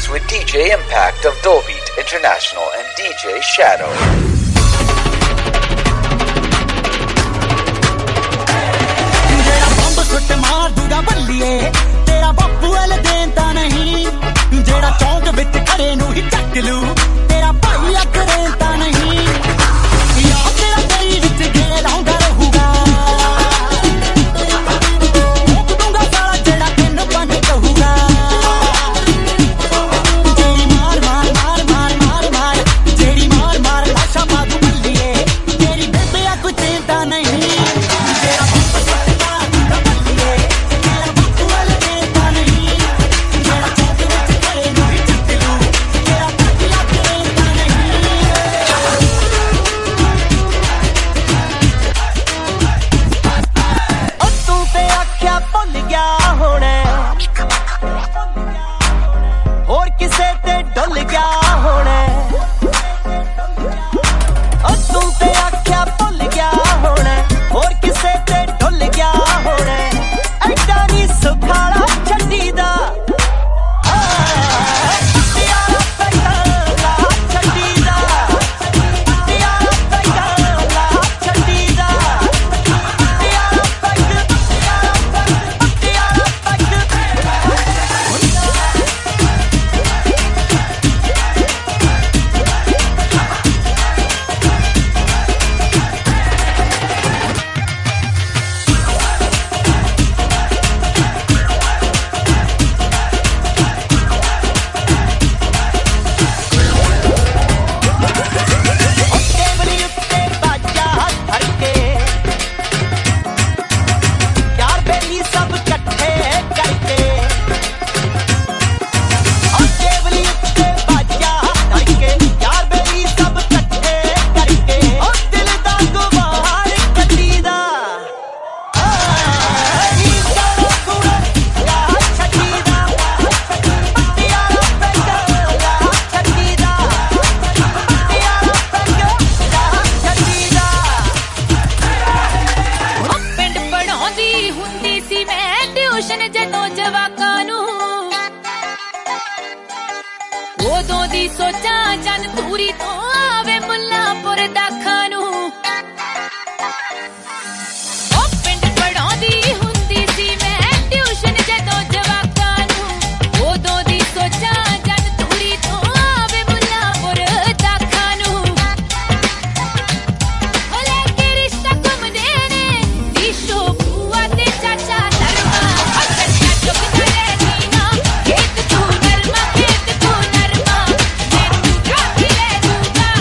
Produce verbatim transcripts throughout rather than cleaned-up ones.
mix with D J Impact of Dolbeat International and D J Shadow. तेरा बापू वाले देंदा नहीं जेड़ा चौंक विच खड़े नूं ही चक लू तेरा भाई अग रेंदा नहीं या तेरा गली विच घेर आउंदा रहूगा मुक दूंगा साला जेड़ा तेन बन कहूगा जेड़ी मार मार मार मार मार मार जेड़ी मार मार लाशा मारू बल्लिए तेरी बेबे अग देंदा नहीं Bye.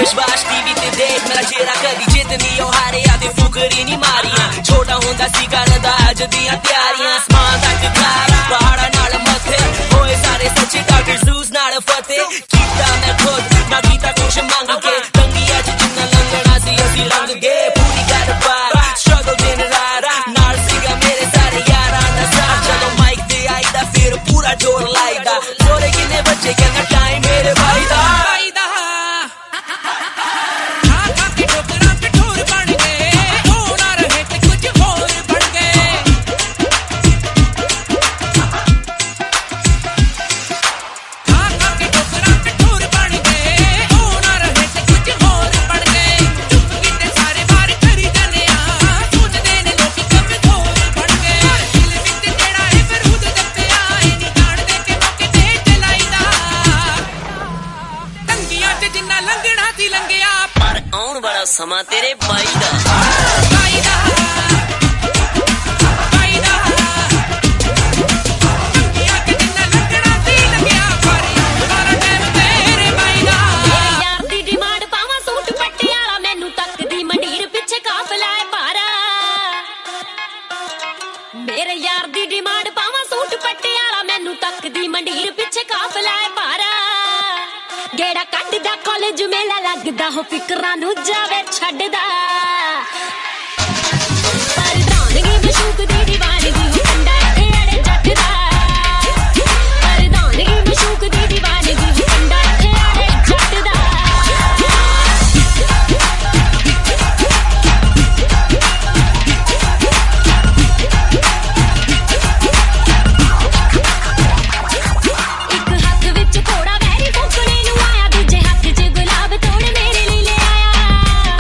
ਵਿਸ਼ਵਾਸ ਟੀਵੀ ਤੇ ਦੇਖ ਮੇਰਾ ਚਿਹਰਾ ਕਦੀ ਜਿੱਤਨੀ ਉਹ ਹਾਰਿਆ ਤੇ ਫੁਕਰੀ ਨਹੀਂ ਮਾਰੀਆਂ ਛੋਟਾ ਹੁੰਦਾ ਸੀ ਕਰਦਾ ਅੱਜ ਦੀਆਂ ਤਿਆਰੀਆਂ ਸਮਾਨ ਤੱਕ ਖਾਰਾ ਪਹਾੜਾਂ ਨਾਲ ਮੱਥੇ ਹੋਏ ਸਾਰੇ ਸੱਚੇ ਡਾਕਟਰ ਜ਼ੂਸ ਨਾਲ ਫਤਿਹ ਕੀਤਾ ਮੈਂ ਖੁਦ ਨਾ ਕੀਤਾ ਕੁਛ ਮੰਗ ਕੇ ਲੰਗੀਆਂ ਚ ਜਿੰਨਾ ਲੰਘਣਾ ਸੀ ਅਸੀਂ ਲੰਘ ਗਏ ਪੂਰੀ ਗੱਲਬਾਤ struggle ਦਿਨ ਰਾਤ ਨਾਲ ਸੀਗਾ ਮੇਰੇ ਸਾਰੇ ਯਾਰਾਂ ਦਾ ਸਾਥ ਜਦੋਂ ਮਾਈਕ ਤੇ ਆਈਦਾ ਫਿਰ ਪੂਰਾ ਜੋਰ ਲਾਈਦਾ ਜੋਰੇ ਕਿੰਨੇ ਬੱਚੇ ਕਹਿੰਦਾ ਟਾਈਮ ਮੇਰੇ ਭਾਈ ਦਾ ਸਮਾਂ ਤੇਰੇ ਬਾਈ ਦਾ ਬਾਈ ਦਾ ਬਾਈ ਦਾ ਕੰਗੀਆਂ ਕਿ ਜਿੰਨਾ ਲੱਗਣਾ ਸੀ ਲੱਗਿਆ ਪਰ ਸਾਰਾ ਟਾਈਮ ਤੇਰੇ ਬਾਈ ਦਾ ਮੇਰੇ ਯਾਰ ਦੀ ਡਿਮਾਂਡ ਪਾਵਾਂ ਸੂਟ ਪੱਟਿਆਲਾ ਮੈਨੂੰ ਤੱਕਦੀ ਮੰਡੀਰ ਪਿੱਛੇ ਕਾਫਲਾ ਏ ਭਾਰਾ ਮੇਰੇ ਯਾਰ ਦੀ ਡਿਮਾਂਡ ਪਾਵਾਂ ਸੂਟ ਪੱਟਿਆਲਾ ਮੈਨੂੰ ਤੱਕਦੀ ਮੰਡੀਰ ਪਿੱਛੇ ਕਾਫਲਾ ਏ ਭਾਰਾ ਗੇੜਾ ਕੱਢਦਾ ਕਾਲਜ ਮੇਲਾ ਲੱਗਦਾ ਹੋ ਫਿਕਰਾਂ ਨੂੰ ਜਾਵੇ ਛੱਡਦਾ ਪਰਦਾਨਗੀ ਮਸ਼ੂਕ ਦੀ ਦੀਵਾਨਗੀ ਹੋ ਕੰਡਾ ਇੱਥੇ ਅੜੇ ਜੱਟ ਦਾ ਪਰਦਾਨਗੀ ਮਸ਼ੂਕ ਦੀ ਦੀਵਾਨਗੀ ਹੋ ਕੰਡਾ ਇੱਥੇ ਅੜੇ ਜੱਟ ਦਾ ਇੱਕ ਹੱਥ ਵਿੱਚ ਘੋੜਾ ਵੈਰੀ ਫੋਕਣੇ ਨੂੰ ਆਇਆ ਦੂਜੇ ਹੱਥ 'ਚ ਗੁਲਾਬ ਤੋੜ ਮੇਰੇ ਲਈ ਲੈ ਆਇਆ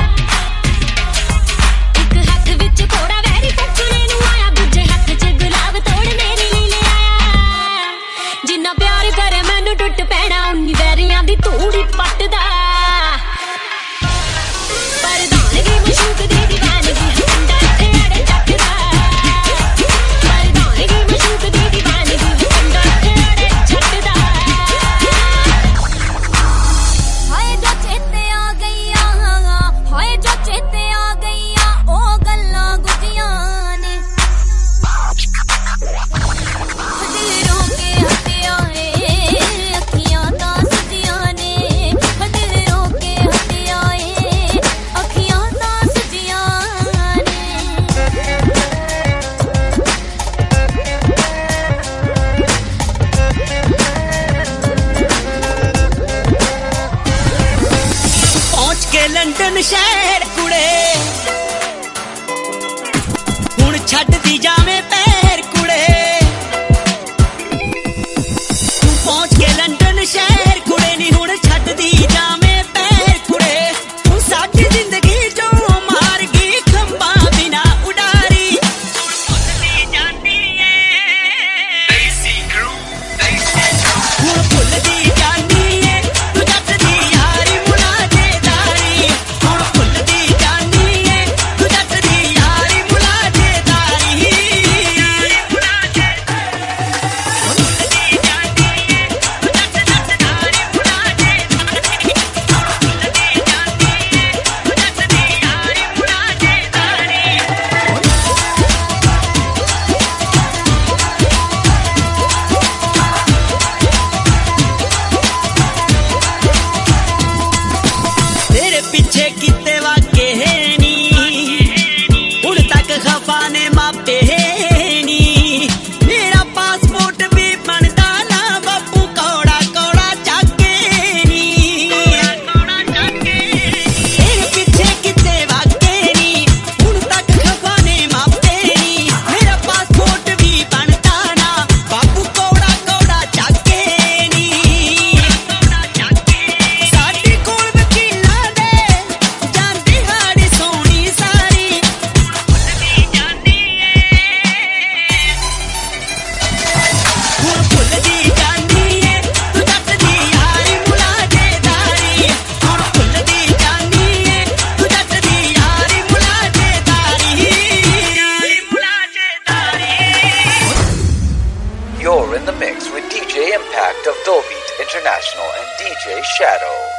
ਇੱਕ ਹੱਥ ਵਿੱਚ ਘੋੜਾ ਵੈਰੀ ਫੋਕਣੇ ਨੂੰ ਆਇਆ ਦੂਜੇ ਹੱਥ 'ਚ ਗੁਲਾਬ ਤੋੜ ਮੇਰੇ ਲਈ ਲੈ ਆਇਆ ਜਿੰਨਾ ਪਿਆਰ ਕਰੇ ਮੈਨੂੰ ਟੁੱਟ ਪੈਣਾ ਉਨੀ ਵੈਰੀਆਂ ਦੀ ਧੂੜੀ ਪੱਟਦਾ ਪਰਦਾਨਗੀ ਮਸ਼ੂਕ ਦੀ ਦੀਵਾਨਗੀ ਕੰਡਾ ਇੱਥੇ ਅੜੇ ਜੱਟ ਦਾ ਪਰਦਾਨਗੀ ਮਸ਼ੂਕ ਦੀ ਦੀਵਾਨਗੀ ਕੰਡਾ ਇੱਥੇ ਅੜੇ ਜੱਟ ਦਾ ਹਾਏ ਜੋ ਚੇਤੇ ਆ ਗਈਆਂ ਹਾਏ ਜੋ ਚੇਤੇ ਆ ਗਈਆਂ ਉਹ ਗੱਲਾਂ ਗੁੱਝੀਆਂ ਨੇ ਦਿਲ ਰੋ ਕੇ ਹੱਟਿਆ ਏ ਅੱਖੀਆਂ ਤਾਂ ਸੁੱਜੀਆਂ ਨੇ ਦਿਲ ਰੋ ਕੇ ਹੱਟਿਆ ਏ ਅੱਖੀਆਂ ਤਾਂ ਸੁੱਜੀਆਂ ਨੇ ਪਹੁੰਚ ਕੇ ਲੰਡਨ ਸ਼ਹਿਰ ਕੁੜੇ ਹੁਣ ਛੱਡਦੀ ਜਾਵੇਂ ਪੈਰ ਕੁੜੇ ਤੂੰ ਪਹੁੰਚ ਕੇ ਲੰਡਨ ਸ਼ਹਿਰ ਕੁੜੇ ਨੀ ਹੁਣ ਛੱਡਦੀ ਜਾਵੇਂ ਪੈਰ ਕੁੜੇ ਤੂੰ ਸਾਡੀ ਜ਼ਿੰਦਗੀ ਚੋਂ ਮਾਰ ਗਈ ਖੰਭਾਂ ਬਿਨਾ ਉਡਾਰੀ ਭੁੱਲਦੀ ਜਾਂਦੀ ਏ ਹੁਣ ਭੁੱਲਦੀ ਜਾਂਦੀ ਏ ਤੂੰ ਜੱਟ ਦੀ ਯਾਰੀ ਮੁਲਾਜੇਦਾਰੀ ਹੁਣ ਭੁੱਲਦੀ ਜਾਂਦੀ ਏ ਤੂੰ ਜੱਟ ਦੀ ਯਾਰੀ ਮੁਲਾਜੇਦਾਰੀ ਯਾਰੀ ਮੁਲਾਜੇਦਾਰੀ ਭੁੱਲਦੀ ਜਾਂਦੀ ਏ ਤੂੰ ਜੱਟ ਜੱਟ ਯਾਰੀ ਮੁਲਾਜੇਦਾਰੀ ਭੁੱਲਦੀ ਜਾਂਦੀ ਏ ਤੂੰ ਜੱਟ ਦੀ ਯਾਰੀ ਮੁਲਾਜੇਦਾਰੀ ਤੇਰੇ ਪਿੱਛੇ ਕੀਤੇ ਵਾਕੇ ਨੀ ਹੁਣ ਤੱਕ ਖਫਾ ਨੇ ਮਾਪੇ ਨੀ ਮੇਰਾ ਪਾਸਪੋਰਟ ਵੀ ਬਣਦਾ ਨਾ ਬਾਪੂ ਕੌੜਾ ਕੌੜਾ ਚੱਕੇ ਨੀ ਕੌੜਾ ਚੱਕੇ ਤੇਰੇ ਪਿੱਛੇ ਕੀਤੇ ਵਾਕੇ ਨੀ ਹੁਣ ਤੱਕ ਖਫਾ ਨੇ ਮਾਪੇ ਨੀ ਮੇਰਾ ਪਾਸਪੋਰਟ ਵੀ ਬਣਦਾ ਨਾ ਬਾਪੂ ਕੌੜਾ ਕੌੜਾ ਚੱਕੇ ਨੀ ਕੌੜਾ ਚੱਕੇ ਸਾਡੇ ਕੋਲ ਵਕੀਲਾਂ ਦੇ ਜਾਂਦੀ ਹਾੜੀ ਸੋਹਣੀ ਸਾਰੀ ਭੁੱਲਦੀ ਜਾਂਦੀ ਏ ਹੁਣ ਭੁੱਲਦੀ ਜਾਂਦੀ ਏ ਤੂੰ ਜੱਟ ਦੀ ਯਾਰੀ ਮੁਲਾਜੇਦਾਰੀ ਹੁਣ ਭੁੱਲਦੀ ਜਾਂਦੀ ਏ ਤੂੰ ਜੱਟ ਦੀ ਯਾਰੀ ਮੁਲਾਜੇਦਾਰੀ ਯਾਰੀ ਮੁਲਾਜੇਦਾਰੀ You're in the mix with D J Impact of Dobeat International and D J Shadow.